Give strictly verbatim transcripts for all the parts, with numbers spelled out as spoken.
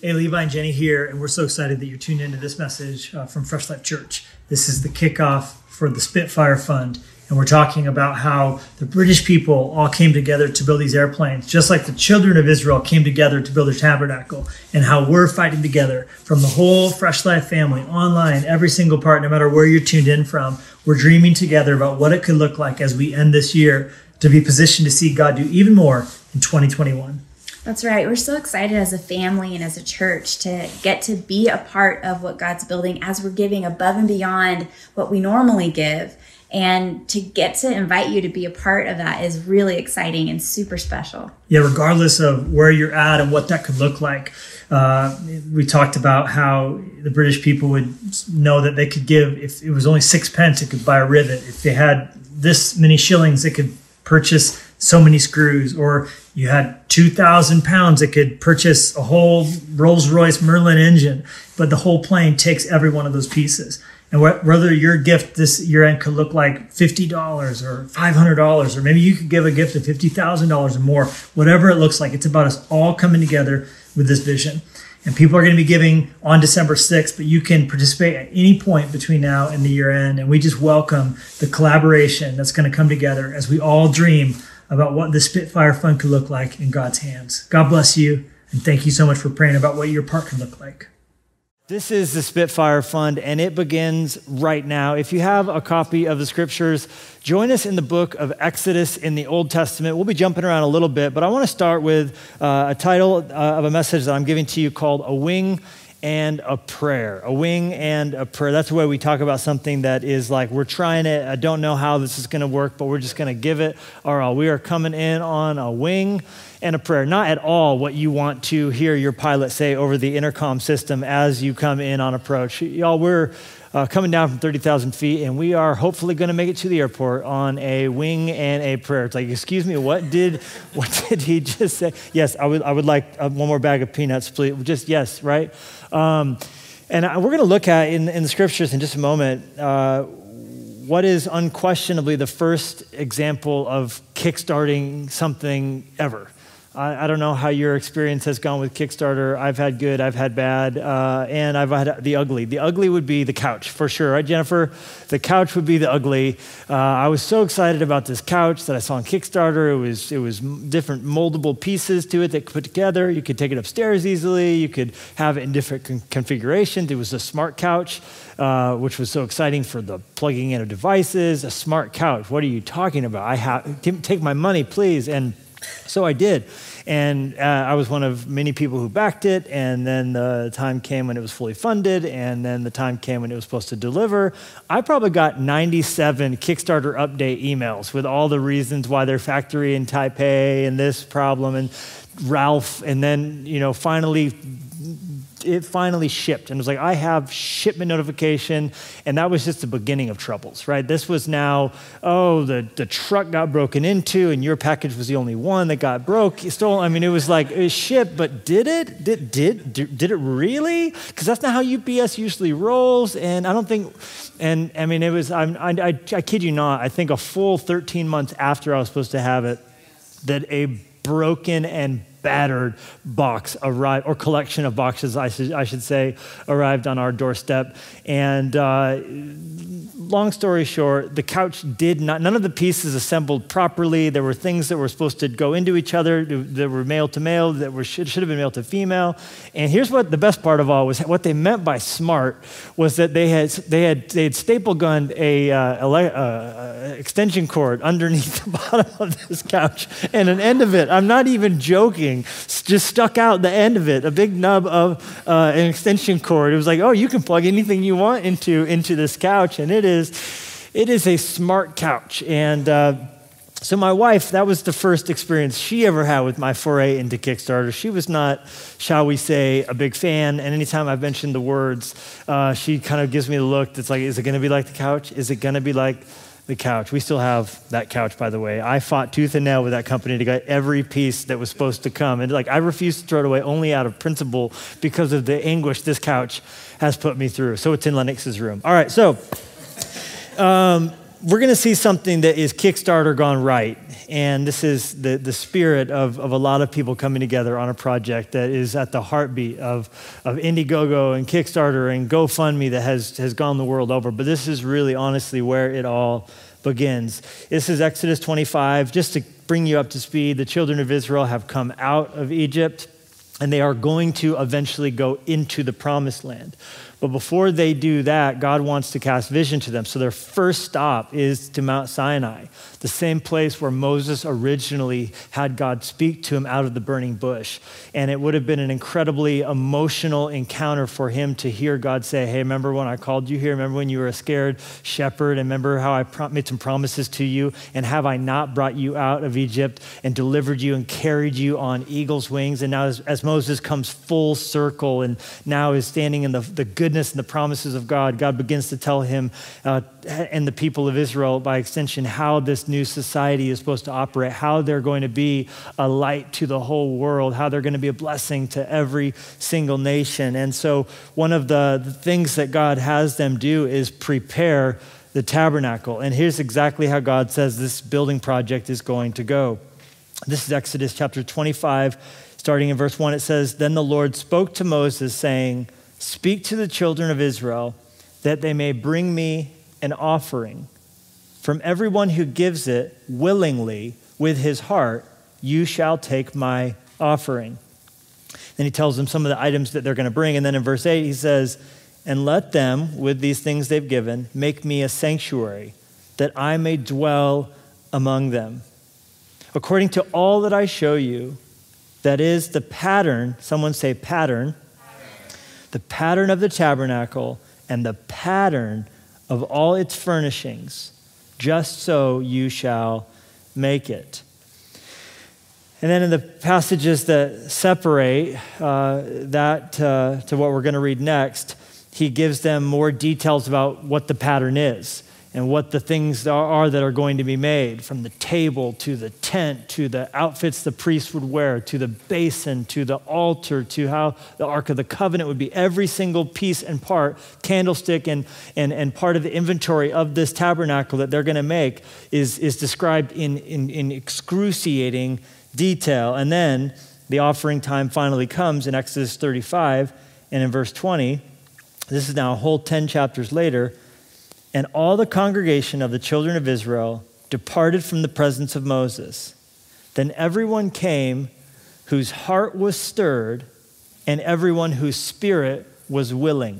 Hey, Levi and Jenny here, and we're so excited that you're tuned into this message uh, from Fresh Life Church. This is the kickoff for the Spitfire Fund, and we're talking about how the British people all came together to build these airplanes, just like the children of Israel came together to build a tabernacle, and how we're fighting together from the whole Fresh Life family, online, every single part, no matter where you're tuned in from. We're dreaming together about what it could look like as we end this year to be positioned to see God do even more in twenty twenty-one. That's right. We're so excited as a family and as a church to get to be a part of what God's building as we're giving above and beyond what we normally give. And to get to invite you to be a part of that is really exciting and super special. Yeah, regardless of where you're at and what that could look like. Uh, we talked about how the British people would know that they could give, if it was only six pence, it could buy a rivet. If they had this many shillings, it could purchase so many screws. Or you had two thousand pounds, it could purchase a whole Rolls-Royce Merlin engine. But the whole plane takes every one of those pieces. And whether your gift this year end could look like fifty dollars or five hundred dollars, or maybe you could give a gift of fifty thousand dollars or more, whatever it looks like, it's about us all coming together with this vision. And people are going to be giving on December sixth, but you can participate at any point between now and the year end. And we just welcome the collaboration that's going to come together as we all dream about what the Spitfire Fund could look like in God's hands. God bless you, and thank you so much for praying about what your part can look like. This is the Spitfire Fund, and it begins right now. If you have a copy of the scriptures, join us in the book of Exodus in the Old Testament. We'll be jumping around a little bit, but I want to start with uh, a title uh, of a message that I'm giving to you called A Wing and a Prayer. A wing and a prayer. That's the way we talk about something that is like, we're trying it. I don't know how this is going to work, but we're just going to give it our all. We are coming in on a wing and a prayer. Not at all what you want to hear your pilot say over the intercom system as you come in on approach. Y'all, we're uh, coming down from thirty thousand feet, and we are hopefully going to make it to the airport on a wing and a prayer. It's like, excuse me, what did what did he just say? Yes, I would I would like uh, one more bag of peanuts, please. Just yes, right? Um, and we're going to look at in, in the scriptures in just a moment uh, what is unquestionably the first example of kickstarting something ever. I, I don't know how your experience has gone with Kickstarter. I've had good, I've had bad, uh, and I've had the ugly. The ugly would be the couch, for sure, right, Jennifer? The couch would be the ugly. Uh, I was so excited about this couch that I saw on Kickstarter. It was it was different moldable pieces to it that could put together. You could take it upstairs easily. You could have it in different con- configurations. It was a smart couch, uh, which was so exciting for the plugging in of devices. A smart couch. What are you talking about? I have take my money, please. And so I did, and uh, I was one of many people who backed it, and then the time came when it was fully funded, and then the time came when it was supposed to deliver. I probably got ninety-seven Kickstarter update emails with all the reasons why their factory in Taipei and this problem and Ralph, and then, you know, finally it finally shipped, and it was like, I have shipment notification, and that was just the beginning of troubles, right? This was now, oh, the, the truck got broken into, and your package was the only one that got broke, stolen. I mean, it was like, it shipped, but did it? Did did did, did it really? Because that's not how U P S usually rolls, and I don't think, and I mean, it was, I'm, I, I, I kid you not, I think a full thirteen months after I was supposed to have it, that a broken and battered box arrived, or collection of boxes, I should, I should say, arrived on our doorstep. And uh, long story short, the couch did not, none of the pieces assembled properly. There were things that were supposed to go into each other that were male to male, that were should, should have been male to female. And here's what the best part of all was, what they meant by smart was that they had they had they had staple gunned a uh, ele- uh, extension cord underneath the bottom of this couch, and an end of it, I'm not even joking, just stuck out the end of it, a big nub of uh, an extension cord. It was like, oh, you can plug anything you want into into this couch, and it is it is a smart couch. And uh, so my wife, that was the first experience she ever had with my foray into Kickstarter. She was not, shall we say, a big fan, and anytime I've mentioned the words, uh, she kind of gives me the look that's like, is it going to be like the couch? Is it going to be like the couch? We still have that couch, by the way. I fought tooth and nail with that company to get every piece that was supposed to come. And like, I refused to throw it away only out of principle because of the anguish this couch has put me through. So it's in Lennox's room. All right, so um, we're going to see something that is Kickstarter gone right. And this is the, the spirit of, of a lot of people coming together on a project that is at the heartbeat of, of Indiegogo and Kickstarter and GoFundMe that has, has gone the world over. But this is really honestly where it all begins. This is Exodus twenty-five. Just to bring you up to speed, the children of Israel have come out of Egypt and they are going to eventually go into the promised land. But before they do that, God wants to cast vision to them. So their first stop is to Mount Sinai, the same place where Moses originally had God speak to him out of the burning bush. And it would have been an incredibly emotional encounter for him to hear God say, hey, remember when I called you here? Remember when you were a scared shepherd? And remember how I pro- made some promises to you? And have I not brought you out of Egypt and delivered you and carried you on eagle's wings? And now as, as Moses comes full circle and now is standing in the, the goodness and the promises of God, God begins to tell him uh, and the people of Israel, by extension, how this new society is supposed to operate, how they're going to be a light to the whole world, how they're going to be a blessing to every single nation. And so one of the, the things that God has them do is prepare the tabernacle. And here's exactly how God says this building project is going to go. This is Exodus chapter twenty-five, starting in verse one. It says, then the Lord spoke to Moses, saying, speak to the children of Israel that they may bring me an offering. From everyone who gives it willingly with his heart, you shall take my offering. Then he tells them some of the items that they're going to bring. And then in verse eight, he says, and let them, with these things they've given, make me a sanctuary, that I may dwell among them. According to all that I show you, that is the pattern, someone say pattern, the pattern of the tabernacle and the pattern of all its furnishings, just so you shall make it. And then in the passages that separate uh, that uh, to what we're going to read next, he gives them more details about what the pattern is and what the things are that are going to be made, from the table to the tent to the outfits the priest would wear to the basin to the altar to how the Ark of the Covenant would be. Every single piece and part, candlestick and, and, and part of the inventory of this tabernacle that they're going to make is, is described in, in, in excruciating detail. And then the offering time finally comes in Exodus thirty-five and in verse twenty. This is now a whole ten chapters later. And all the congregation of the children of Israel departed from the presence of Moses. Then everyone came whose heart was stirred, and everyone whose spirit was willing.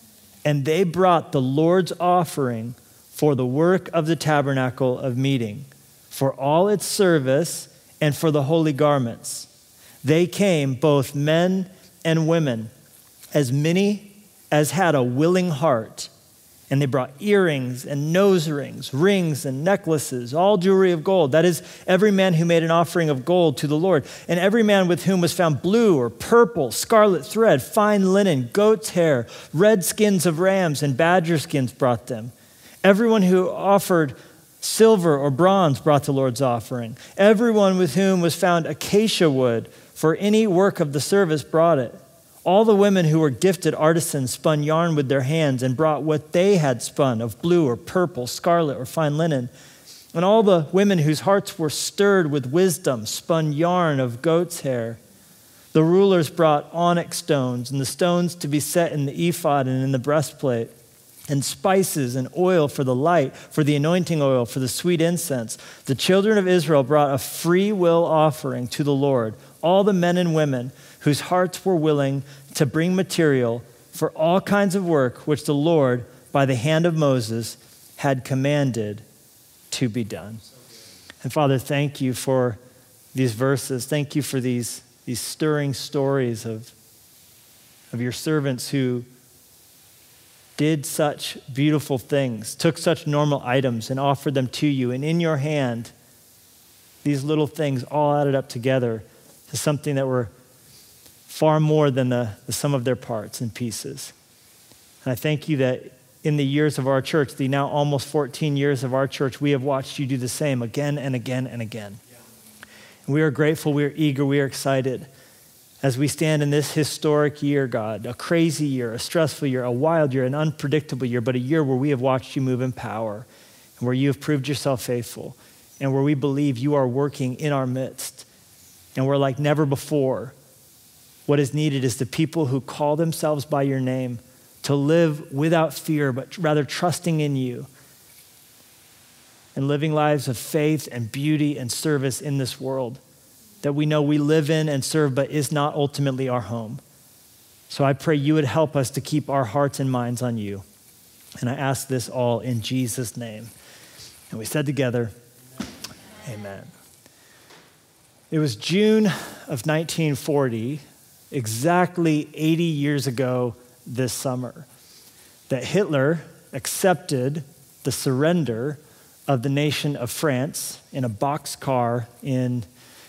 And they brought the Lord's offering for the work of the tabernacle of meeting, for all its service, and for the holy garments. They came, both men and women, as many as had a willing heart. And they brought earrings and nose rings, rings and necklaces, all jewelry of gold. That is, every man who made an offering of gold to the Lord. And every man with whom was found blue or purple, scarlet thread, fine linen, goat's hair, red skins of rams, and badger skins brought them. Everyone who offered silver or bronze brought the Lord's offering. Everyone with whom was found acacia wood for any work of the service brought it. All the women who were gifted artisans spun yarn with their hands and brought what they had spun of blue or purple, scarlet or fine linen. And all the women whose hearts were stirred with wisdom spun yarn of goat's hair. The rulers brought onyx stones and the stones to be set in the ephod and in the breastplate, and spices and oil for the light, for the anointing oil, for the sweet incense. The children of Israel brought a free will offering to the Lord, all the men and women whose hearts were willing to bring material for all kinds of work which the Lord, by the hand of Moses, had commanded to be done. And Father, thank you for these verses. Thank you for these, these stirring stories of, of your servants who did such beautiful things, took such normal items and offered them to you. And in your hand, these little things all added up together to something that were far more than the, the sum of their parts and pieces. And I thank you that in the years of our church, the now almost fourteen years of our church, we have watched you do the same again and again and again. Yeah. And we are grateful, we are eager, we are excited as we stand in this historic year, God, a crazy year, a stressful year, a wild year, an unpredictable year, but a year where we have watched you move in power. and where you have proved yourself faithful, and where we believe you are working in our midst. And we're like never before. What is needed is the people who call themselves by your name to live without fear, but rather trusting in you and living lives of faith and beauty and service in this world that we know we live in and serve, but is not ultimately our home. So I pray you would help us to keep our hearts and minds on you. And I ask this all in Jesus' name. And we said together, amen. It was June of nineteen forty, exactly eighty years ago this summer, that Hitler accepted the surrender of the nation of France in a boxcar in,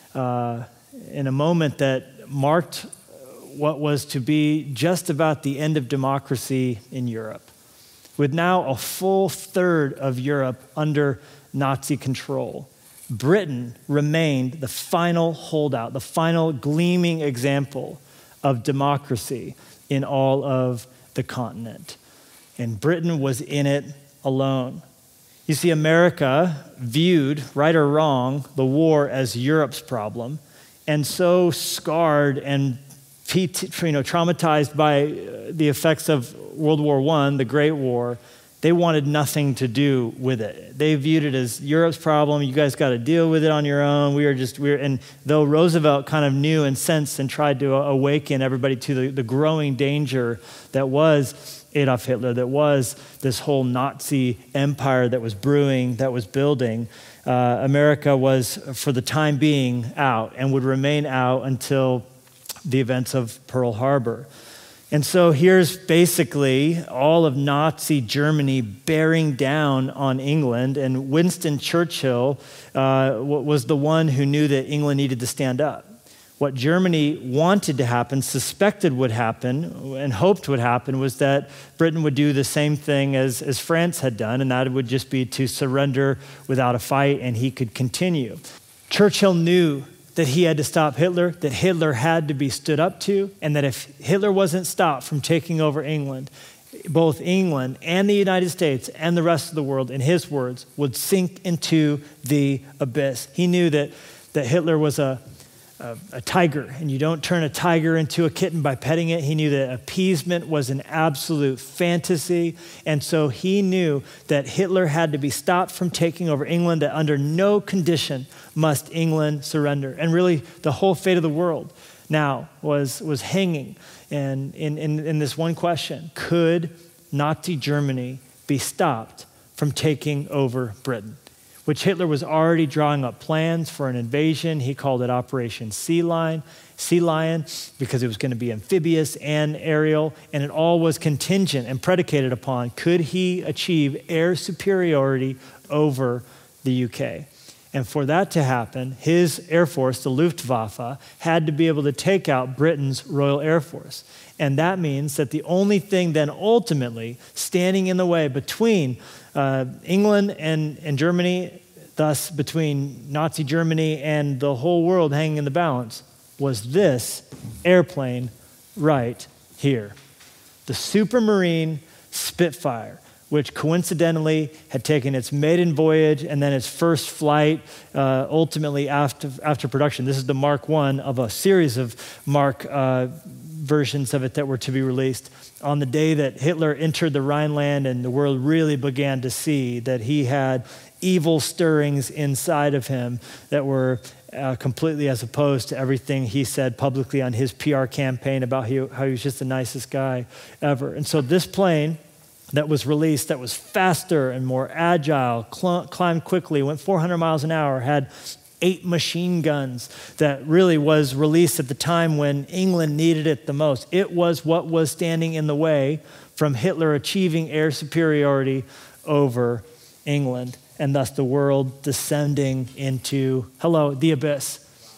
uh, in a moment that marked what was to be just about the end of democracy in Europe, with now a full third of Europe under Nazi control. Britain remained the final holdout, the final gleaming example of democracy in all of the continent. And Britain was in it alone. You see, America viewed, right or wrong, the war as Europe's problem, and so scarred and you know, traumatized by the effects of World War One, the Great War, they wanted nothing to do with it. They viewed it as Europe's problem. You guys got to deal with it on your own. We are just, we are, and though Roosevelt kind of knew and sensed and tried to awaken everybody to the, the growing danger that was Adolf Hitler, that was this whole Nazi empire that was brewing, that was building, uh, America was, for the time being, out and would remain out until the events of Pearl Harbor. And so here's basically all of Nazi Germany bearing down on England, and Winston Churchill uh, was the one who knew that England needed to stand up. What Germany wanted to happen, suspected would happen, and hoped would happen was that Britain would do the same thing as, as France had done, and that would just be to surrender without a fight, and he could continue. Churchill knew that he had to stop Hitler, that Hitler had to be stood up to, and that if Hitler wasn't stopped from taking over England, both England and the United States and the rest of the world, in his words, would sink into the abyss. He knew that, that Hitler was a, a, a tiger, and you don't turn a tiger into a kitten by petting it. He knew that appeasement was an absolute fantasy, and so he knew that Hitler had to be stopped from taking over England, that under no condition must England surrender. And really, the whole fate of the world now was, was hanging in, in, in, in this one question: could Nazi Germany be stopped from taking over Britain? Which Hitler was already drawing up plans for an invasion. He called it Operation Sea Lion, Sea Lion, because it was going to be amphibious and aerial, and it all was contingent and predicated upon, could he achieve air superiority over the U K? And for that to happen, his Air Force, the Luftwaffe, had to be able to take out Britain's Royal Air Force. And that means that the only thing then ultimately standing in the way between uh, England and, and Germany, thus between Nazi Germany and the whole world hanging in the balance, was this airplane right here. The Supermarine Spitfire, which coincidentally had taken its maiden voyage and then its first flight uh, ultimately after, after production. This is the Mark one of a series of Mark uh, versions of it that were to be released on the day that Hitler entered the Rhineland and the world really began to see that he had evil stirrings inside of him that were uh, completely as opposed to everything he said publicly on his P R campaign about he, how he was just the nicest guy ever. And so this plane that was released, that was faster and more agile, cl- climbed quickly, went four hundred miles an hour, had eight machine guns, that really was released at the time when England needed it the most. It was what was standing in the way from Hitler achieving air superiority over England, and thus the world descending into, hello, the abyss.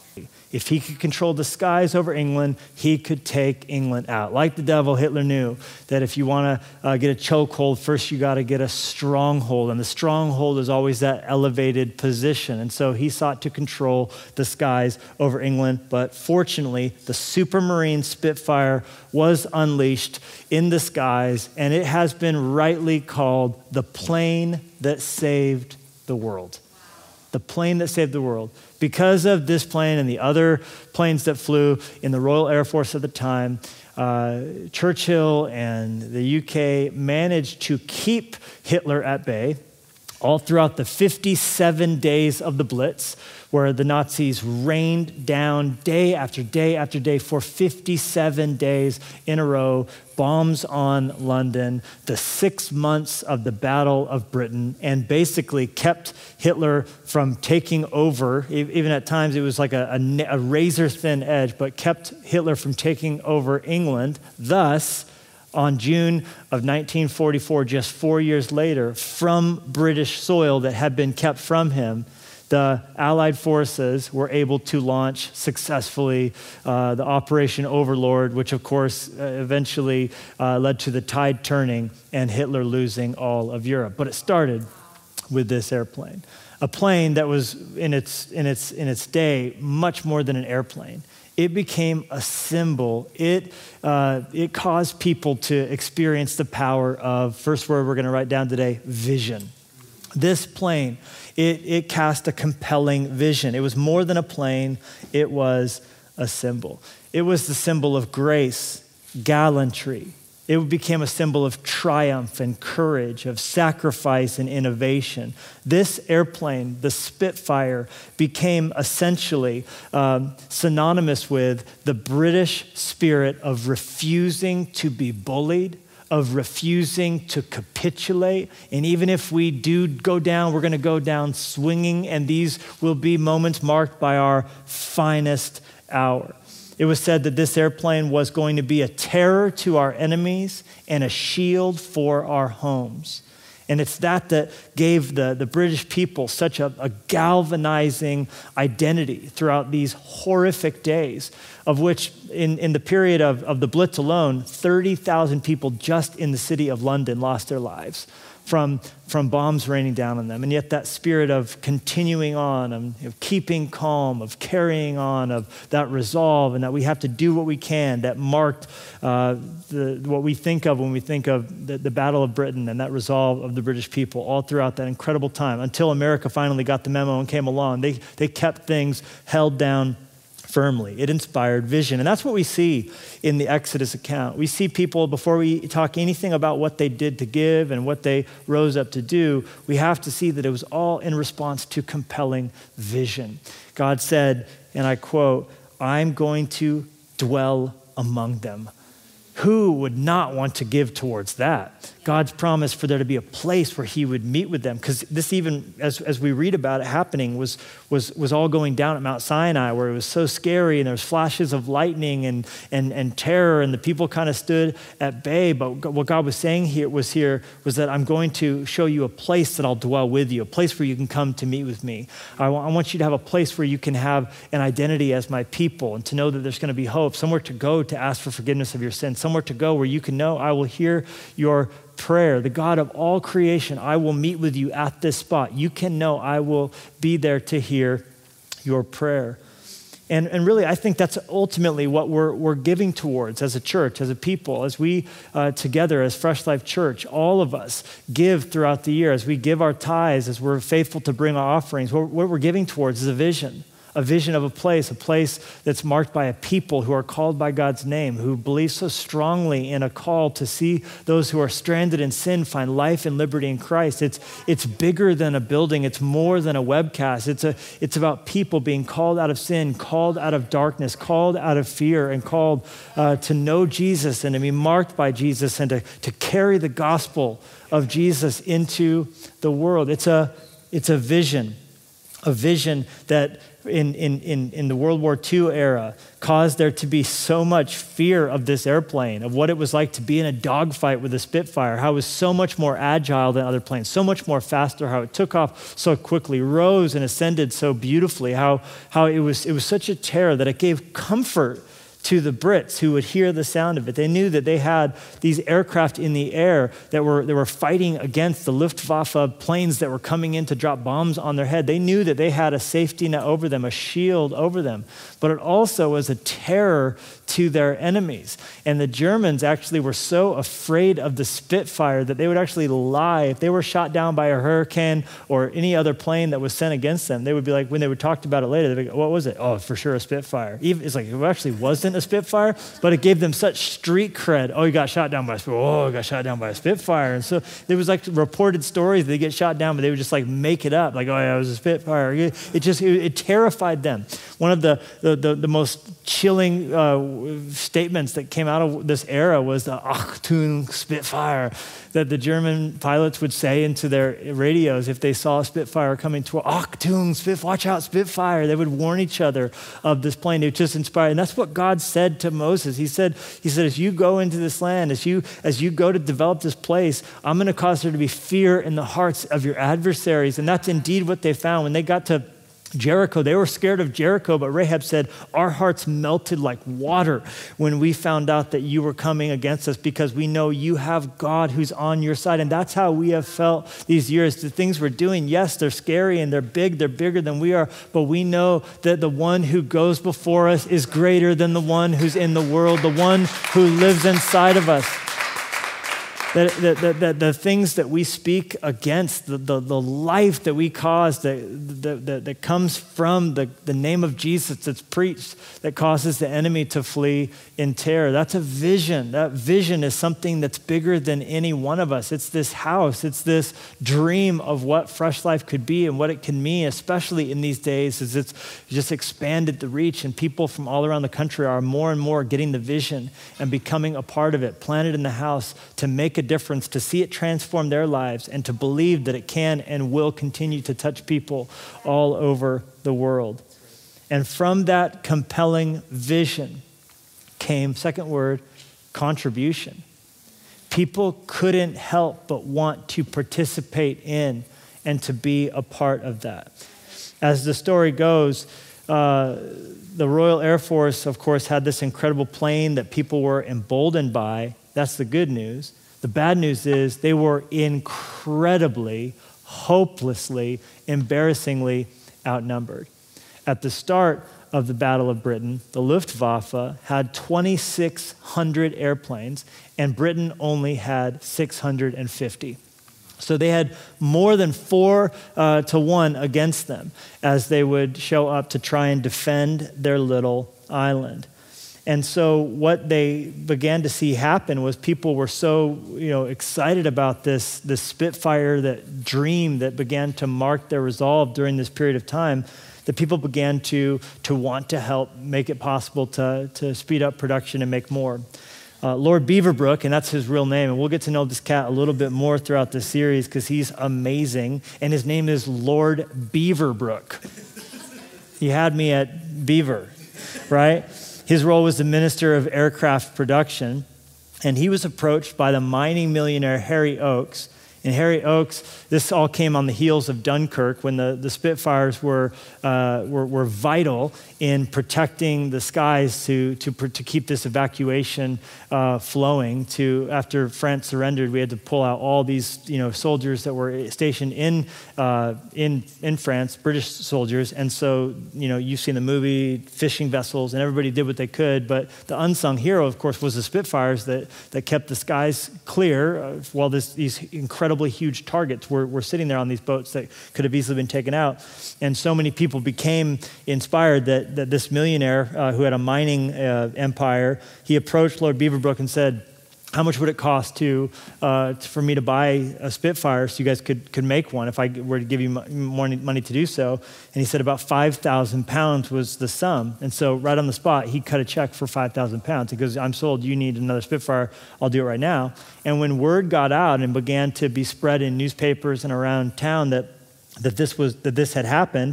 If he could control the skies over England, he could take England out. Like the devil, Hitler knew that if you want to uh, get a chokehold, first you got to get a stronghold. And the stronghold is always that elevated position. And so he sought to control the skies over England. But fortunately, the Supermarine Spitfire was unleashed in the skies, and it has been rightly called the plane that saved the world. The plane that saved the world. Because of this plane and the other planes that flew in the Royal Air Force at the time, uh, Churchill and the U K managed to keep Hitler at bay all throughout the fifty-seven days of the Blitz, where the Nazis rained down day after day after day for fifty-seven days in a row, bombs on London, the six months of the Battle of Britain, and basically kept Hitler from taking over. Even at times it was like a, a, a razor-thin edge, but kept Hitler from taking over England. Thus, on June of nineteen forty-four, just four years later, from British soil that had been kept from him, the Allied forces were able to launch successfully uh, the Operation Overlord, which of course uh, eventually uh, led to the tide turning and Hitler losing all of Europe. But it started with this airplane, a plane that was in its in its in its day much more than an airplane. It became a symbol. It uh, it caused people to experience the power of, first word we're going to write down today, vision. This plane, it, it cast a compelling vision. It was more than a plane. It was a symbol. It was the symbol of grace, gallantry. It became a symbol of triumph and courage, of sacrifice and innovation. This airplane, the Spitfire, became essentially um, synonymous with the British spirit of refusing to be bullied, of refusing to capitulate. And even if we do go down, we're going to go down swinging, and these will be moments marked by our finest hour. It was said that this airplane was going to be a terror to our enemies and a shield for our homes. And it's that that gave the, the British people such a, a galvanizing identity throughout these horrific days, of which in, in the period of, of the Blitz alone, thirty thousand people just in the city of London lost their lives from, from bombs raining down on them. And yet that spirit of continuing on, of, of keeping calm, of carrying on, of that resolve, and that we have to do what we can, that marked uh, the, what we think of when we think of the, the Battle of Britain and that resolve of the British people all throughout that incredible time, until America finally got the memo and came along. They, they kept things held down firmly. It inspired vision. And that's what we see in the Exodus account. We see people, before we talk anything about what they did to give and what they rose up to do, we have to see that it was all in response to compelling vision. God said, and I quote, "I'm going to dwell among them." Who would not want to give towards that? God's promise for there to be a place where he would meet with them. Because this even, as, as we read about it happening, was, was, was all going down at Mount Sinai, where it was so scary and there was flashes of lightning and, and, and terror, and the people kind of stood at bay. But what God was saying here was here was that I'm going to show you a place that I'll dwell with you, a place where you can come to meet with me. I want, I want you to have a place where you can have an identity as my people, and to know that there's going to be hope, somewhere to go to ask for forgiveness of your sins, somewhere to go where you can know I will hear your prayer. The God of all creation, I will meet with you at this spot. You can know I will be there to hear your prayer. And, and really, I think that's ultimately what we're, we're giving towards as a church, as a people, as we uh, together as Fresh Life Church, all of us give throughout the year, as we give our tithes, as we're faithful to bring our offerings. What, what we're giving towards is a vision. A vision of a place, a place that's marked by a people who are called by God's name, who believe so strongly in a call to see those who are stranded in sin find life and liberty in Christ. It's, it's bigger than a building. It's more than a webcast. It's, a, it's about people being called out of sin, called out of darkness, called out of fear, and called uh, to know Jesus and to be marked by Jesus and to, to carry the gospel of Jesus into the world. It's a, it's a vision. A vision that in, in, in, in the World War Two era caused there to be so much fear of this airplane, of what it was like to be in a dogfight with a Spitfire, how it was so much more agile than other planes, so much more faster, how it took off so quickly, rose and ascended so beautifully, how, how it was, it was such a terror that it gave comfort to the Brits who would hear the sound of it. They knew that they had these aircraft in the air that were, that were fighting against the Luftwaffe planes that were coming in to drop bombs on their head. They knew that they had a safety net over them, a shield over them. But it also was a terror to their enemies. And the Germans actually were so afraid of the Spitfire that they would actually lie. If they were shot down by a Hurricane or any other plane that was sent against them, they would be like, when they would talk about it later, they'd be like, what was it? Oh, for sure a Spitfire. Even, it's like, it actually wasn't a Spitfire, but it gave them such street cred. Oh, you got shot down by a Spitfire. Oh, you got shot down by a Spitfire. And so there was like reported stories that they get shot down, but they would just like make it up. Like, oh yeah, it was a Spitfire. It just, it, it terrified them. One of the, the, the, the most chilling uh, statements that came out of this era was the Achtung Spitfire, that the German pilots would say into their radios if they saw a Spitfire coming toward, Achtung, Spitfire, watch out, Spitfire. They would warn each other of this plane. It just inspired. And that's what God said to Moses. He said, he said, as you go into this land, as you, as you go to develop this place, I'm going to cause there to be fear in the hearts of your adversaries. And that's indeed what they found. When they got to Jericho, they were scared of Jericho, but Rahab said, our hearts melted like water when we found out that you were coming against us, because we know you have God who's on your side. And that's how we have felt these years. The things we're doing, yes, they're scary and they're big, they're bigger than we are, but we know that the one who goes before us is greater than the one who's in the world, the one who lives inside of us. That, that, that, that the things that we speak against, the, the, the life that we cause that, that, that, that comes from the, the name of Jesus that's preached, that causes the enemy to flee in terror. That's a vision. That vision is something that's bigger than any one of us. It's this house. It's this dream of what Fresh Life could be and what it can mean, especially in these days, as it's just expanded the reach, and people from all around the country are more and more getting the vision and becoming a part of it, planted in the house to make a difference, to see it transform their lives, and to believe that it can and will continue to touch people all over the world. And from that compelling vision came, second word, contribution. People couldn't help but want to participate in and to be a part of that. As the story goes, uh, the Royal Air Force, of course, had this incredible plane that people were emboldened by. That's the good news. The bad news is they were incredibly, hopelessly, embarrassingly outnumbered. At the start of the Battle of Britain, the Luftwaffe had twenty-six hundred airplanes, and Britain only had six hundred fifty. So they had more than four uh, to one against them as they would show up to try and defend their little island. And so what they began to see happen was people were so, you know, excited about this, this Spitfire, that dream that began to mark their resolve during this period of time, that people began to, to want to help make it possible to, to speed up production and make more. Uh, Lord Beaverbrook, and that's his real name, and we'll get to know this cat a little bit more throughout the series because he's amazing, and his name is Lord Beaverbrook. He had me at Beaver, right? His role was the Minister of Aircraft Production, and he was approached by the mining millionaire Harry Oakes. And Harry Oakes, this all came on the heels of Dunkirk, when the, the Spitfires were, uh, were were vital in protecting the skies to to, to keep this evacuation uh, flowing. To after France surrendered, we had to pull out all these you know soldiers that were stationed in uh, in in France, British soldiers. And so you know you've seen the movie, fishing vessels, and everybody did what they could. But the unsung hero, of course, was the Spitfires that that kept the skies clear uh, while this these incredible Incredibly huge targets were, were sitting there on these boats that could have easily been taken out. And so many people became inspired that, that this millionaire uh, who had a mining uh, empire, he approached Lord Beaverbrook and said, how much would it cost to uh, for me to buy a Spitfire so you guys could, could make one if I were to give you more money to do so? And he said about five thousand pounds was the sum. And so right on the spot, he cut a check for five thousand pounds. He goes, I'm sold, you need another Spitfire, I'll do it right now. And when word got out and began to be spread in newspapers and around town that that this was that this had happened,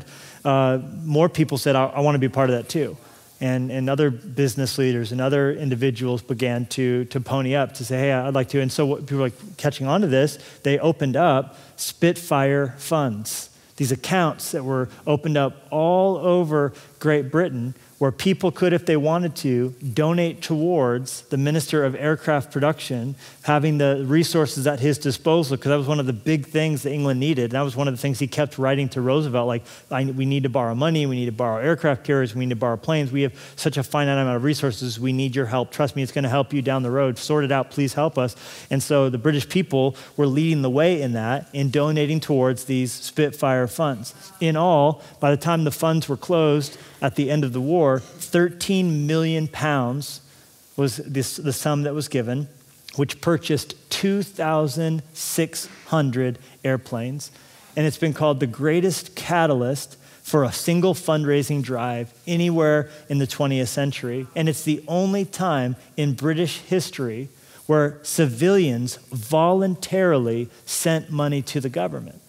uh, more people said, I, I want to be a part of that too. And, and other business leaders and other individuals began to, to pony up to say, hey, I'd like to. And so what, people were like catching on to this. They opened up Spitfire funds, these accounts that were opened up all over Great Britain, where people could, if they wanted to, donate towards the Minister of Aircraft Production, having the resources at his disposal, because that was one of the big things that England needed. And that was one of the things he kept writing to Roosevelt, like, I, we need to borrow money, we need to borrow aircraft carriers, we need to borrow planes, we have such a finite amount of resources, we need your help. Trust me, it's gonna help you down the road. Sort it out, please help us. And so the British people were leading the way in that, in donating towards these Spitfire funds. In all, by the time the funds were closed at the end of the war, thirteen million pounds was this, the sum that was given, which purchased two thousand six hundred airplanes. And it's been called the greatest catalyst for a single fundraising drive anywhere in the twentieth century. And it's the only time in British history where civilians voluntarily sent money to the government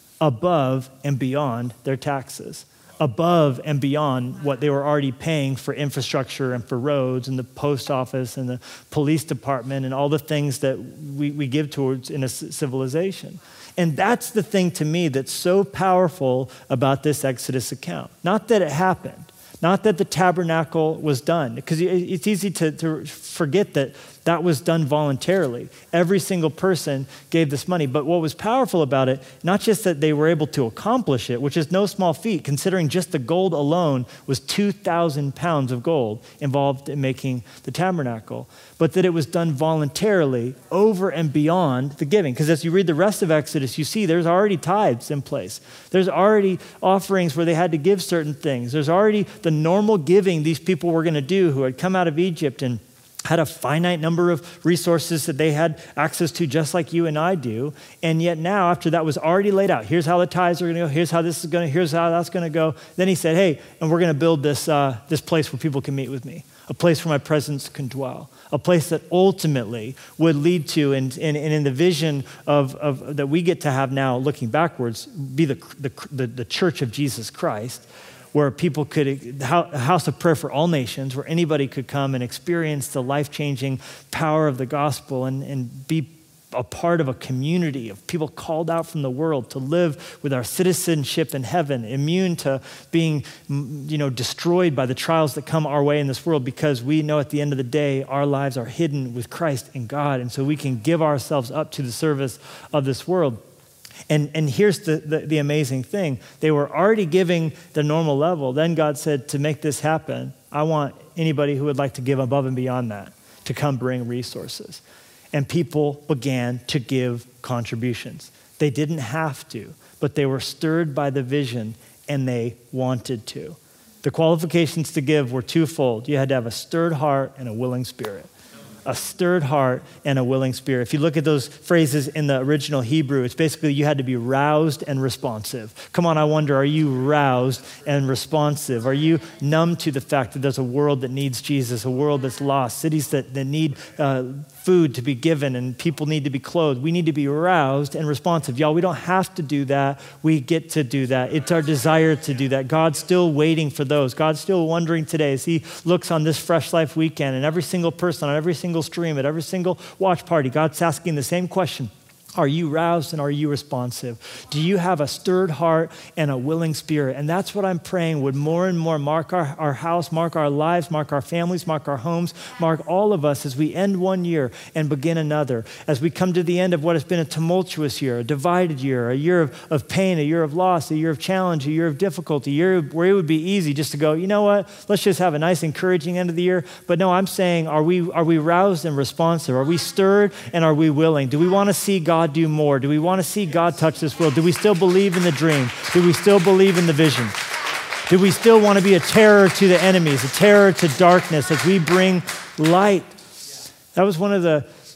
above and beyond their taxes, above and beyond what they were already paying for infrastructure and for roads and the post office and the police department and all the things that we, we give towards in a civilization. And that's the thing to me that's so powerful about this Exodus account. Not that it happened, not that the tabernacle was done, because it's easy to, to forget that that was done voluntarily. Every single person gave this money. But what was powerful about it, not just that they were able to accomplish it, which is no small feat, considering just the gold alone was two thousand pounds of gold involved in making the tabernacle, but that it was done voluntarily over and beyond the giving. Because as you read the rest of Exodus, you see there's already tithes in place. There's already offerings where they had to give certain things. There's already the normal giving these people were going to do who had come out of Egypt and had a finite number of resources that they had access to just like you and I do. And yet now, after that was already laid out, here's how the tithes are going to go, here's how this is going to, here's how that's going to go. Then he said, hey, and we're going to build this, uh, this place where people can meet with me, a place where my presence can dwell, a place that ultimately would lead to, and, and, and in the vision of, of that we get to have now looking backwards, be the, the, the, the church of Jesus Christ, where people could, a house of prayer for all nations, where anybody could come and experience the life-changing power of the gospel and, and be a part of a community of people called out from the world to live with our citizenship in heaven, immune to being, you know, destroyed by the trials that come our way in this world, because we know at the end of the day, our lives are hidden with Christ in God. And so we can give ourselves up to the service of this world. And, and here's the, the, the amazing thing. They were already giving the normal level. Then God said, to make this happen, I want anybody who would like to give above and beyond that to come bring resources. And people began to give contributions. They didn't have to, but they were stirred by the vision and they wanted to. The qualifications to give were twofold. You had to have a stirred heart and a willing spirit. A stirred heart and a willing spirit. If you look at those phrases in the original Hebrew, it's basically you had to be roused and responsive. Come on, I wonder, are you roused and responsive? Are you numb to the fact that there's a world that needs Jesus, a world that's lost, cities that, that need uh, food to be given and people need to be clothed? We need to be roused and responsive. Y'all, we don't have to do that. We get to do that. It's our desire to do that. God's still waiting for those. God's still wondering today as he looks on this Fresh Life weekend and every single person on every single stream, at every single watch party, God's asking the same question. Are you roused and are you responsive? Do you have a stirred heart and a willing spirit? And that's what I'm praying would more and more mark our, our house, mark our lives, mark our families, mark our homes, mark all of us as we end one year and begin another. As we come to the end of what has been a tumultuous year, a divided year, a year of, of pain, a year of loss, a year of challenge, a year of difficulty, a year where it would be easy just to go, you know what, let's just have a nice encouraging end of the year. But no, I'm saying, are we, are we roused and responsive? Are we stirred and are we willing? Do we want to see God do more? Do we want to see God touch this world? Do we still believe in the dream? Do we still believe in the vision? Do we still want to be a terror to the enemies, a terror to darkness as we bring light? That was one of the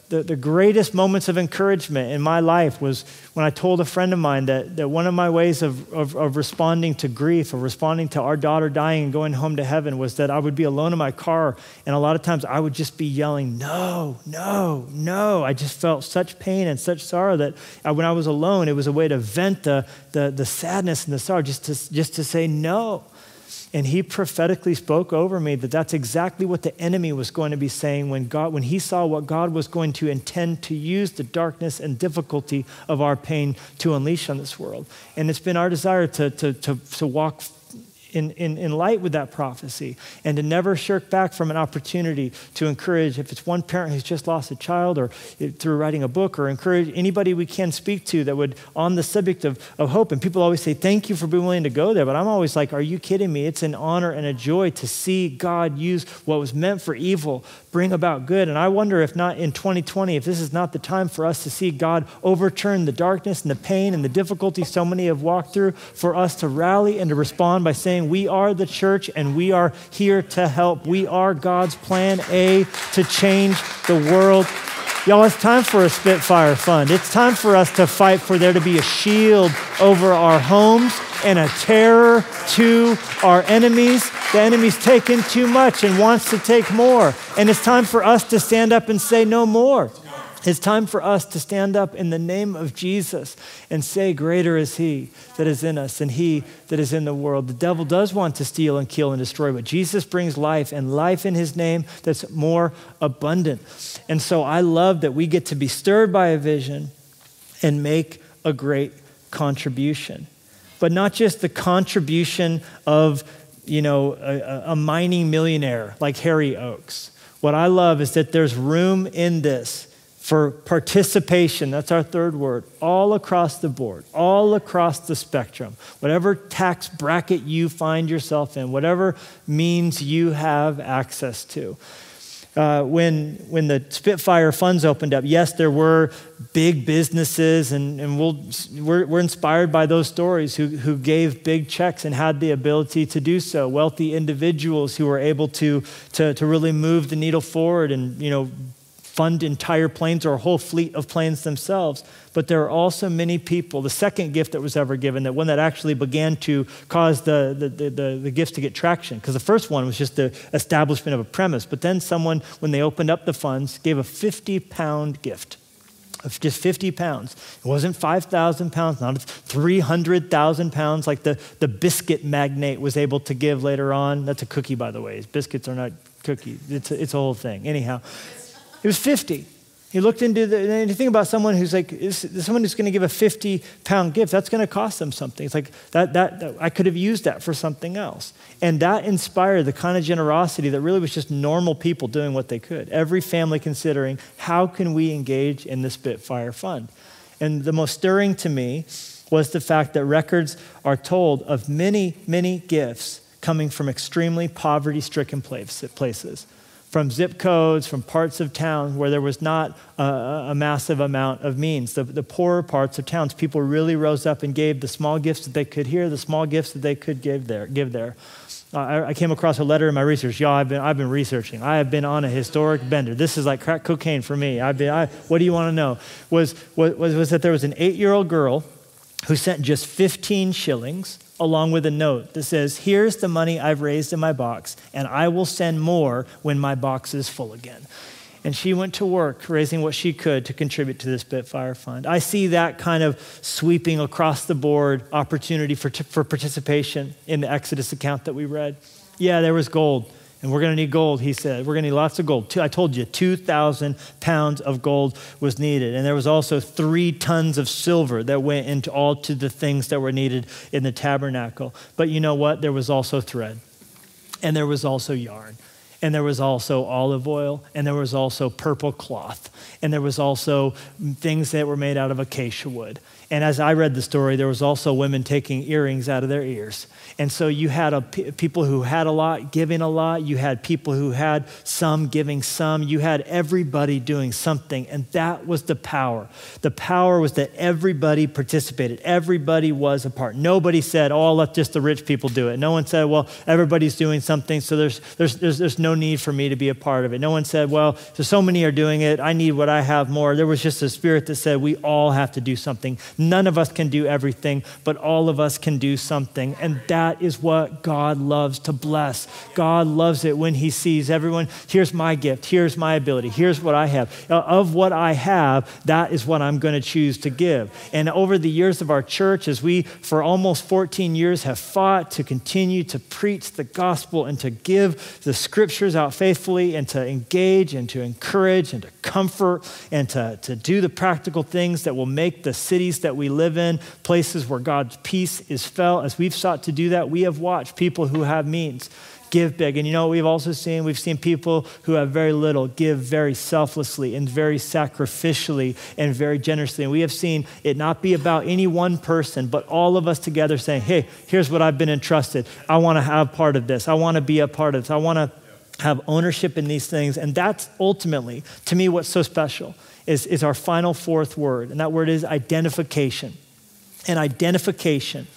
the, the greatest moments of encouragement in my life was when I told a friend of mine that, that one of my ways of, of, of responding to grief, of responding to our daughter dying and going home to heaven, was that I would be alone in my car, and a lot of times I would just be yelling, no, no, no. I just felt such pain and such sorrow that I, when I was alone, it was a way to vent the, the, the sadness and the sorrow, just to, just to say no. And he prophetically spoke over me that that's exactly what the enemy was going to be saying when God, when he saw what God was going to intend to use the darkness and difficulty of our pain to unleash on this world. And it's been our desire to, to, to, to walk In, in, in light with that prophecy, and to never shirk back from an opportunity to encourage, if it's one parent who's just lost a child, or through writing a book, or encourage anybody we can speak to that would, on the subject of, of hope. And people always say, thank you for being willing to go there. But I'm always like, are you kidding me? It's an honor and a joy to see God use what was meant for evil, bring about good. And I wonder if not in twenty twenty, if this is not the time for us to see God overturn the darkness and the pain and the difficulty so many have walked through, for us to rally and to respond by saying, we are the church and we are here to help. We are God's plan A to change the world. Y'all, it's time for a Spitfire Fund. It's time for us to fight for there to be a shield over our homes and a terror to our enemies. The enemy's taken too much and wants to take more. And it's time for us to stand up and say no more. It's time for us to stand up in the name of Jesus and say, greater is he that is in us than he that is in the world. The devil does want to steal and kill and destroy, but Jesus brings life, and life in his name that's more abundant. And so I love that we get to be stirred by a vision and make a great contribution. But not just the contribution of, you know, a, a mining millionaire like Harry Oakes. What I love is that there's room in this for participation, that's our third word, all across the board, all across the spectrum. Whatever tax bracket you find yourself in, whatever means you have access to. Uh, when when the Spitfire funds opened up, yes, there were big businesses, and, and we'll, we're, we're inspired by those stories who, who gave big checks and had the ability to do so. Wealthy individuals who were able to, to, to really move the needle forward and, you know, fund entire planes or a whole fleet of planes themselves. But there are also many people, the second gift that was ever given, that one that actually began to cause the, the, the, the, the gifts to get traction. Because the first one was just the establishment of a premise. But then someone, when they opened up the funds, gave a fifty pound gift. Of just fifty pounds. It wasn't five thousand pounds, not three hundred thousand pounds like the, the biscuit magnate was able to give later on. That's a cookie, by the way. Biscuits are not cookies. It's a, it's a whole thing. Anyhow. It was fifty. He looked into the, and you think about someone who's like, is, someone who's going to give a fifty pound gift, that's going to cost them something. It's like, that, that, that I could have used that for something else. And that inspired the kind of generosity that really was just normal people doing what they could. Every family considering, how can we engage in the Spitfire Fund? And the most stirring to me was the fact that records are told of many, many gifts coming from extremely poverty-stricken places. From zip codes, from parts of town where there was not a, a massive amount of means. The, the poorer parts of towns, people really rose up and gave the small gifts that they could hear, the small gifts that they could give there. Give there. Uh, I, I came across a letter in my research. Y'all, I've been, I've been researching. I have been on a historic bender. This is like crack cocaine for me. I've been. I, what do you want to know? Was, was, was that there was an eight-year-old girl who sent just fifteen shillings along with a note that says, here's the money I've raised in my box, and I will send more when my box is full again. And she went to work raising what she could to contribute to the Spitfire Fund. I see that kind of sweeping across the board opportunity for, for participation in the Exodus account that we read. Yeah, there was gold. And we're going to need gold, he said. We're going to need lots of gold. I told you, two thousand pounds of gold was needed. And there was also three tons of silver that went into all to the things that were needed in the tabernacle. But you know what? There was also thread. And there was also yarn. And there was also olive oil. And there was also purple cloth. And there was also things that were made out of acacia wood. And as I read the story, there was also women taking earrings out of their ears. And so you had a, people who had a lot giving a lot. You had people who had some giving some. You had everybody doing something. And that was the power. The power was that everybody participated. Everybody was a part. Nobody said, oh, let just the rich people do it. No one said, well, everybody's doing something, so there's, there's, there's, there's no need for me to be a part of it. No one said, well, so, so many are doing it. I need what I have more. There was just a spirit that said we all have to do something. None of us can do everything, but all of us can do something. And that is what God loves to bless. God loves it when he sees everyone, here's my gift, here's my ability, here's what I have. Uh, of what I have, that is what I'm going to choose to give. And over the years of our church, as we, for almost fourteen years, have fought to continue to preach the gospel and to give the scriptures out faithfully and to engage and to encourage and to comfort and to, to do the practical things that will make the cities that we live in places where God's peace is felt. As we've sought to do that, we have watched people who have means give big. And you know what we've also seen? We've seen people who have very little give very selflessly and very sacrificially and very generously. And we have seen it not be about any one person, but all of us together saying, hey, here's what I've been entrusted. I want to have part of this. I want to be a part of this. I want to have ownership in these things. And that's ultimately, to me, what's so special is, is our final fourth word. And that word is identification. And identification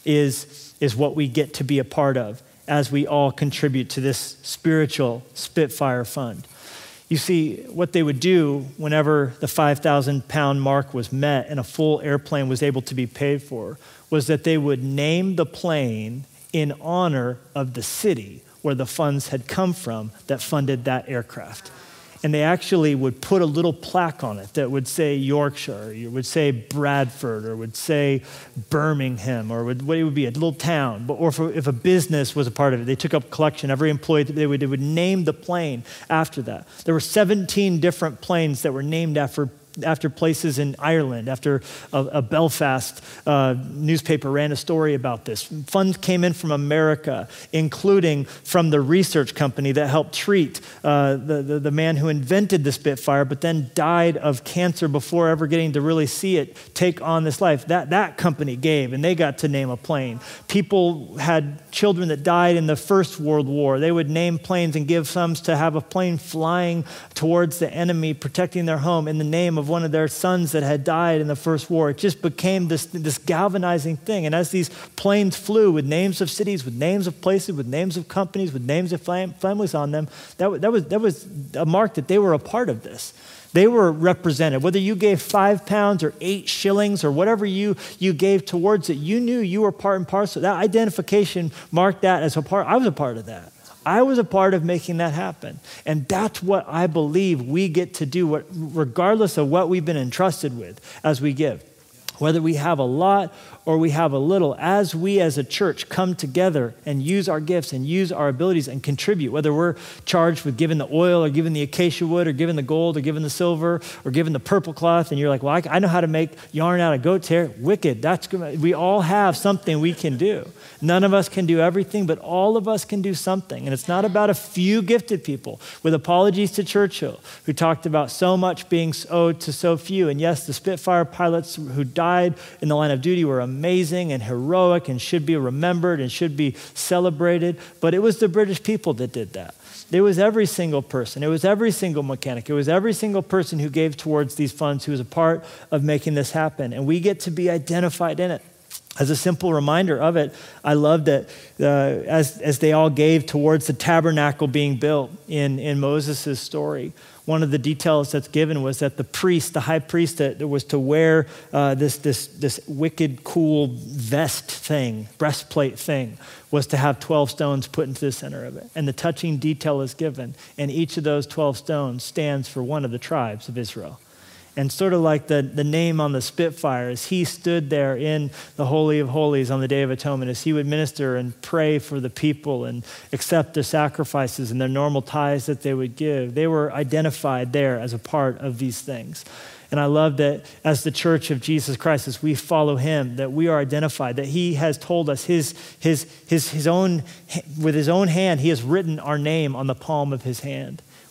is, is what we get to be a part of as we all contribute to this spiritual Spitfire Fund. You see, what they would do whenever the five thousand pound mark was met and a full airplane was able to be paid for was that they would name the plane in honor of the city where the funds had come from that funded that aircraft. And they actually would put a little plaque on it that would say Yorkshire, or would say Bradford, or would say Birmingham, or would, what it would be, a little town. But, or if, if a business was a part of it, they took up collection. Every employee, they would, they would name the plane after that. There were seventeen different planes that were named after after places in Ireland, after a, a Belfast uh, newspaper ran a story about this. Funds came in from America, including from the research company that helped treat uh, the, the, the man who invented the Spitfire, but then died of cancer before ever getting to really see it take on this life. That, that company gave, and they got to name a plane. People had children that died in the First World War. They would name planes and give sums to have a plane flying towards the enemy, protecting their home in the name of one of their sons that had died in the First War. It just became this, this galvanizing thing. And as these planes flew with names of cities, with names of places, with names of companies, with names of fam- families on them, that, that, was, that was a mark that they were a part of this. They were represented. Whether you gave five pounds or eight shillings or whatever you, you gave towards it, you knew you were part and parcel. That identification marked that as a part. I was a part of that. I was a part of making that happen. And that's what I believe we get to do, what, regardless of what we've been entrusted with as we give. Whether we have a lot or we have a little, as we as a church come together and use our gifts and use our abilities and contribute, whether we're charged with giving the oil or giving the acacia wood or giving the gold or giving the silver or giving the purple cloth, and you're like, well, I, I know how to make yarn out of goat's hair. Wicked. That's good. We all have something we can do. None of us can do everything, but all of us can do something. And it's not about a few gifted people. With apologies to Churchill, who talked about so much being owed to so few. And yes, the Spitfire pilots who died in the line of duty were amazing and heroic and should be remembered and should be celebrated. But it was the British people that did that. It was every single person. It was every single mechanic. It was every single person who gave towards these funds who was a part of making this happen. And we get to be identified in it. As a simple reminder of it, I love that uh, as, as they all gave towards the tabernacle being built in, in Moses' story, one of the details that's given was that the priest, the high priest that, that was to wear uh, this, this, this wicked cool vest thing, breastplate thing, was to have twelve stones put into the center of it. And the touching detail is given, and each of those twelve stones stands for one of the tribes of Israel. And sort of like the, the name on the Spitfire, as he stood there in the Holy of Holies on the Day of Atonement, as he would minister and pray for the people and accept their sacrifices and their normal tithes that they would give, they were identified there as a part of these things. And I love that as the church of Jesus Christ, as we follow him, that we are identified, that he has told us his, his, his, his own, with his own hand, he has written our name on the palm of his hand.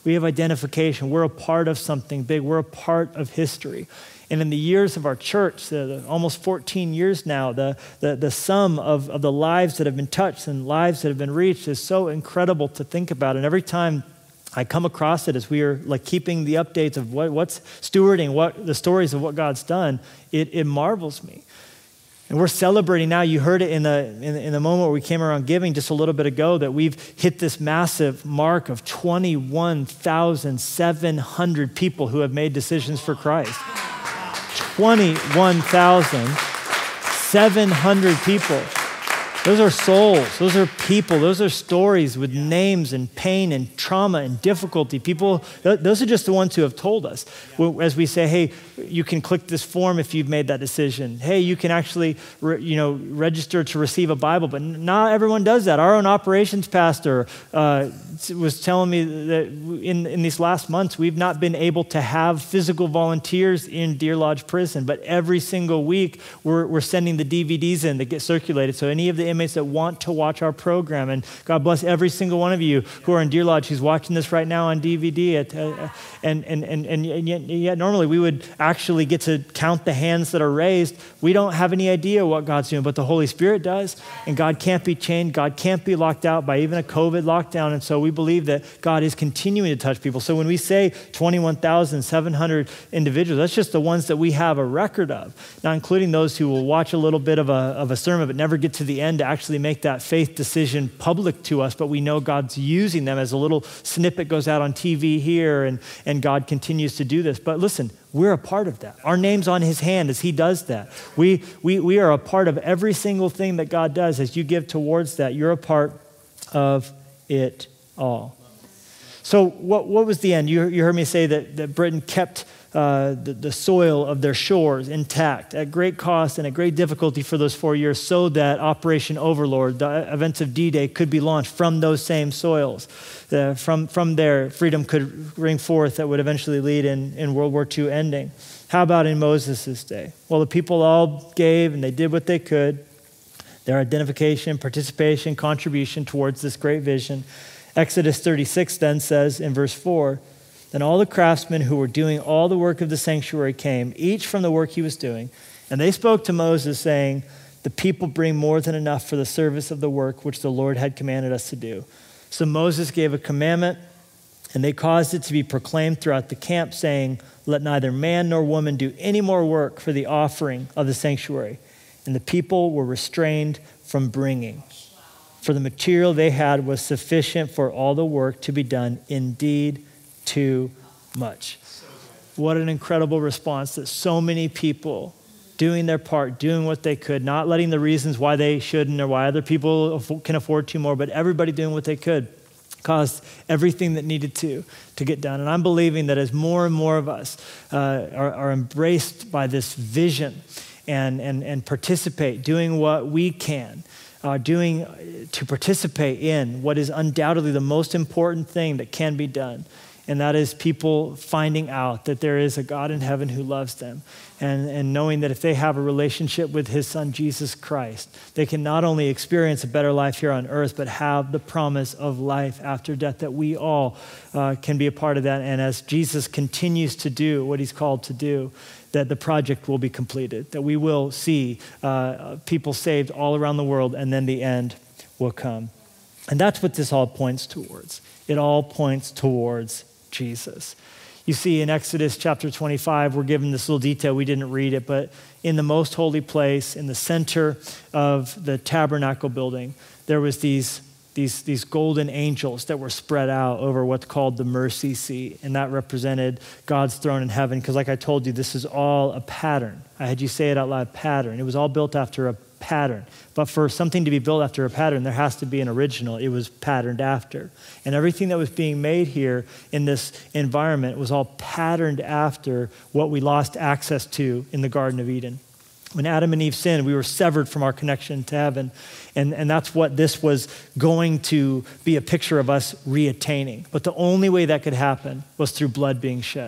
We have identification. We're a part of something big. We're a part of history. And in the years of our church, the, the almost fourteen years now, the, the, the sum of, of the lives that have been touched and lives that have been reached is so incredible to think about. And every time I come across it as we are like keeping the updates of what, what's stewarding, what the stories of what God's done, it, it marvels me. And we're celebrating now. You heard it in the, in, in the moment where we came around giving just a little bit ago that we've hit this massive mark of twenty-one thousand seven hundred people who have made decisions for Christ. twenty-one thousand seven hundred people. Those are souls. Those are people. Those are stories with names and pain and trauma and difficulty. People, th- those are just the ones who have told us. Well, as we say, hey, you can click this form if you've made that decision. Hey, you can actually, re- you know, register to receive a Bible. But not everyone does that. Our own operations pastor uh, was telling me that in, in these last months, we've not been able to have physical volunteers in Deer Lodge Prison. But every single week, we're, we're sending the D V Ds in that get circulated. So any of the inmates that want to watch our program, and God bless every single one of you who are in Deer Lodge who's watching this right now on D V D. At, uh, and, and, and, and yet, yet normally we would actually get to count the hands that are raised. We don't have any idea what God's doing, but the Holy Spirit does. And God can't be chained. God can't be locked out by even a COVID lockdown. And so we believe that God is continuing to touch people. So when we say twenty-one thousand seven hundred individuals, that's just the ones that we have a record of, not including those who will watch a little bit of a, of a sermon but never get to the end to actually make that faith decision public to us. But we know God's using them as a little snippet goes out on T V here, and, and God continues to do this. But listen, we're a part of that. Our name's on his hand as he does that. We, we, we are a part of every single thing that God does. As you give towards that, you're a part of it all. So what, what was the end? You, you heard me say that, that Britain kept uh, the, the soil of their shores intact at great cost and at great difficulty for those four years so that Operation Overlord, the events of D-Day, could be launched from those same soils. Uh, from, from there, freedom could ring forth that would eventually lead in, in World War Two ending. How about in Moses' day? Well, the people all gave and they did what they could. Their identification, participation, contribution towards this great vision. Exodus thirty-six then says in verse four, then all the craftsmen who were doing all the work of the sanctuary came, each from the work he was doing, and they spoke to Moses saying, the people bring more than enough for the service of the work which the Lord had commanded us to do. So Moses gave a commandment, and they caused it to be proclaimed throughout the camp, saying, let neither man nor woman do any more work for the offering of the sanctuary. And the people were restrained from bringing. For the material they had was sufficient for all the work to be done, indeed too much. What an incredible response that so many people doing their part, doing what they could, not letting the reasons why they shouldn't or why other people can afford to more, but everybody doing what they could caused everything that needed to to get done. And I'm believing that as more and more of us uh, are, are embraced by this vision and, and, and participate, doing what we can, Uh, doing to participate in what is undoubtedly the most important thing that can be done. And that is people finding out that there is a God in heaven who loves them. And, and knowing that if they have a relationship with his son, Jesus Christ, they can not only experience a better life here on earth, but have the promise of life after death, that we all uh, can be a part of that. And as Jesus continues to do what he's called to do, that the project will be completed, that we will see uh, people saved all around the world, and then the end will come. And that's what this all points towards. It all points towards Jesus. You see in Exodus chapter twenty-five, we're given this little detail. We didn't read it, but in the most holy place, in the center of the tabernacle building, there was these These, these golden angels that were spread out over what's called the mercy seat. And that represented God's throne in heaven. Because like I told you, this is all a pattern. I had you say it out loud, pattern. It was all built after a pattern. But for something to be built after a pattern, there has to be an original. It was patterned after. And everything that was being made here in this environment was all patterned after what we lost access to in the Garden of Eden. When Adam and Eve sinned, we were severed from our connection to heaven. And, and that's what this was going to be a picture of us reattaining. But the only way that could happen was through blood being shed.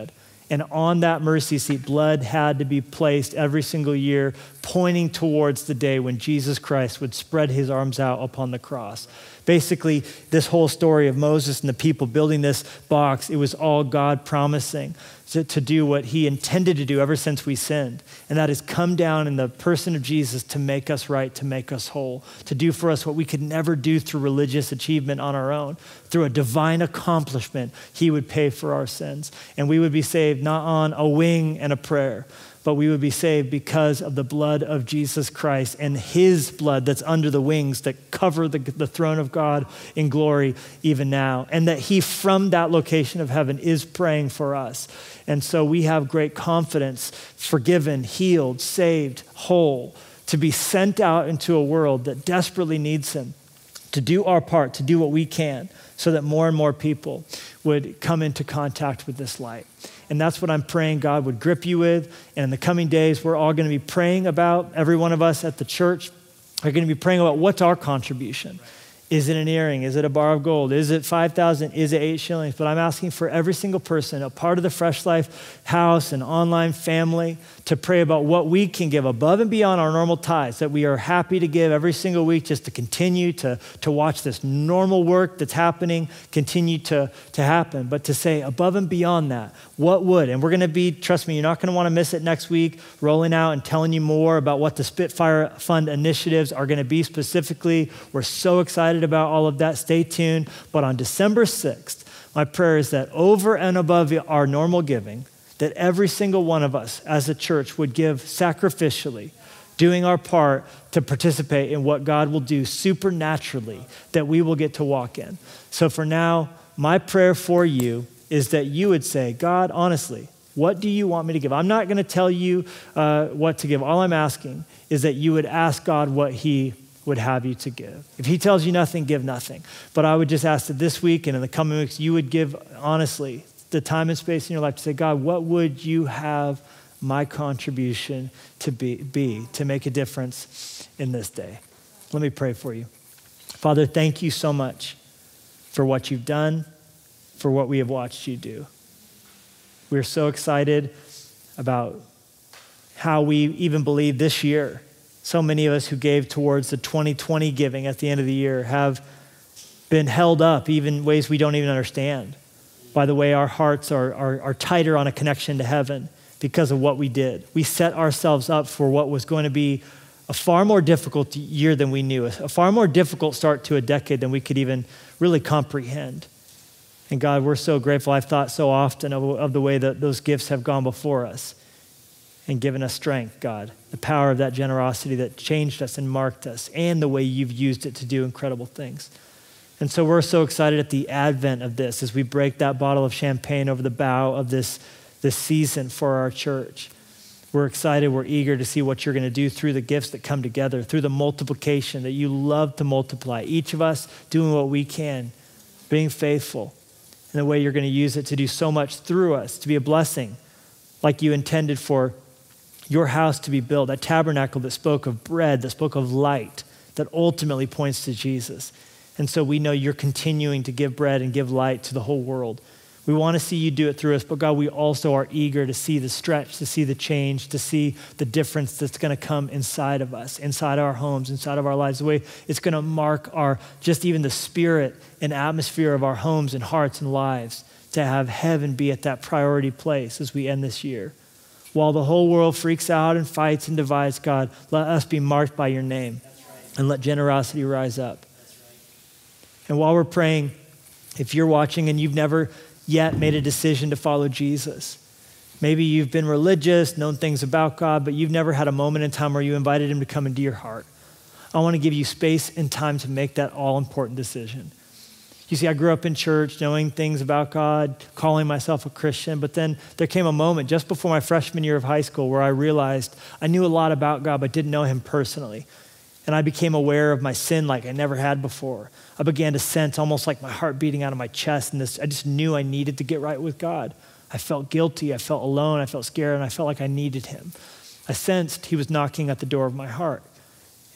And on that mercy seat, blood had to be placed every single year, pointing towards the day when Jesus Christ would spread his arms out upon the cross. Basically, this whole story of Moses and the people building this box, it was all God promising to, to do what he intended to do ever since we sinned. And that is come down in the person of Jesus to make us right, to make us whole, to do for us what we could never do through religious achievement on our own. Through a divine accomplishment, he would pay for our sins. And we would be saved not on a wing and a prayer, but we would be saved because of the blood of Jesus Christ and his blood that's under the wings that cover the, the throne of God in glory even now. And that he from that location of heaven is praying for us. And so we have great confidence, forgiven, healed, saved, whole, to be sent out into a world that desperately needs him, to do our part, to do what we can, so that more and more people would come into contact with this light. And that's what I'm praying God would grip you with. And in the coming days, we're all going to be praying about, every one of us at the church are going to be praying about what's our contribution. Is it an earring? Is it a bar of gold? Is it five thousand? Is it eight shillings? But I'm asking for every single person, a part of the Fresh Life house and online family, to pray about what we can give above and beyond our normal tithes, that we are happy to give every single week just to continue to, to watch this normal work that's happening continue to, to happen. But to say above and beyond that, what would? And we're going to be, trust me, you're not going to want to miss it next week, rolling out and telling you more about what the Spitfire Fund initiatives are going to be specifically. We're so excited about all of that. Stay tuned. But on December sixth, my prayer is that over and above our normal giving, that every single one of us as a church would give sacrificially, doing our part to participate in what God will do supernaturally that we will get to walk in. So for now, my prayer for you is that you would say, God, honestly, what do you want me to give? I'm not going to tell you uh, what to give. All I'm asking is that you would ask God what he would have you to give. If he tells you nothing, give nothing. But I would just ask that this week and in the coming weeks, you would give honestly the time and space in your life to say, God, what would you have my contribution to be, be to make a difference in this day? Let me pray for you. Father, thank you so much for what you've done, for what we have watched you do. We're so excited about how we even believe this year. So many of us who gave towards the twenty twenty giving at the end of the year have been held up, even ways we don't even understand, by the way our hearts are, are, are tighter on a connection to heaven because of what we did. We set ourselves up for what was going to be a far more difficult year than we knew, a far more difficult start to a decade than we could even really comprehend. And God, we're so grateful. I've thought so often of, of the way that those gifts have gone before us and given us strength, God, the power of that generosity that changed us and marked us, and the way you've used it to do incredible things. And so we're so excited at the advent of this as we break that bottle of champagne over the bow of this, this season for our church. We're excited, we're eager to see what you're going to do through the gifts that come together, through the multiplication that you love to multiply. Each of us doing what we can, being faithful in the way you're going to use it to do so much through us, to be a blessing like you intended for your house to be built, a tabernacle that spoke of bread, that spoke of light, that ultimately points to Jesus. And so we know you're continuing to give bread and give light to the whole world. We want to see you do it through us, but God, we also are eager to see the stretch, to see the change, to see the difference that's going to come inside of us, inside our homes, inside of our lives, the way it's going to mark our, just even the spirit and atmosphere of our homes and hearts and lives, to have heaven be at that priority place as we end this year. While the whole world freaks out and fights and divides, God, let us be marked by your name. Right. And let generosity rise up. Right. And while we're praying, if you're watching and you've never yet made a decision to follow Jesus, maybe you've been religious, known things about God, but you've never had a moment in time where you invited him to come into your heart. I want to give you space and time to make that all-important decision. You see, I grew up in church knowing things about God, calling myself a Christian, but then there came a moment just before my freshman year of high school where I realized I knew a lot about God, but didn't know him personally. And I became aware of my sin like I never had before. I began to sense almost like my heart beating out of my chest, and this, I just knew I needed to get right with God. I felt guilty, I felt alone, I felt scared, and I felt like I needed him. I sensed he was knocking at the door of my heart.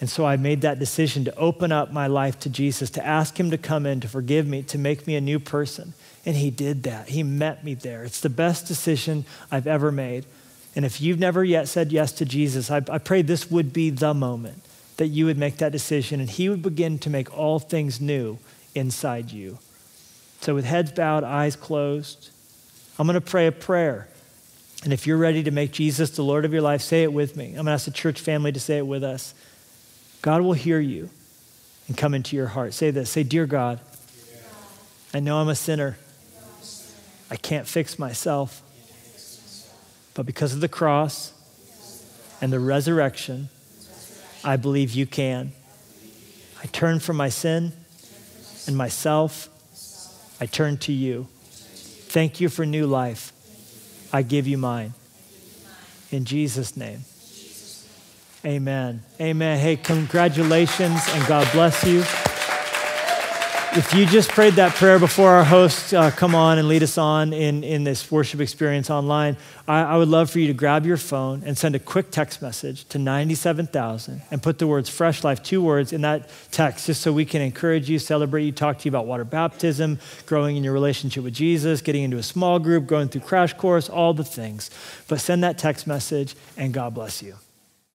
And so I made that decision to open up my life to Jesus, to ask him to come in, to forgive me, to make me a new person. And he did that. He met me there. It's the best decision I've ever made. And if you've never yet said yes to Jesus, I, I pray this would be the moment that you would make that decision and he would begin to make all things new inside you. So with heads bowed, eyes closed, I'm going to pray a prayer. And if you're ready to make Jesus the Lord of your life, say it with me. I'm going to ask the church family to say it with us. God will hear you and come into your heart. Say this. Say, dear God, I know I'm a sinner. I can't fix myself. But because of the cross and the resurrection, I believe you can. I turn from my sin and myself. I turn to you. Thank you for new life. I give you mine. In Jesus' name. Amen. Amen. Hey, congratulations and God bless you. If you just prayed that prayer before our hosts uh, come on and lead us on in, in this worship experience online, I, I would love for you to grab your phone and send a quick text message to ninety-seven thousand and put the words Fresh Life, two words in that text, just so we can encourage you, celebrate you, talk to you about water baptism, growing in your relationship with Jesus, getting into a small group, going through Crash Course, all the things. But send that text message and God bless you.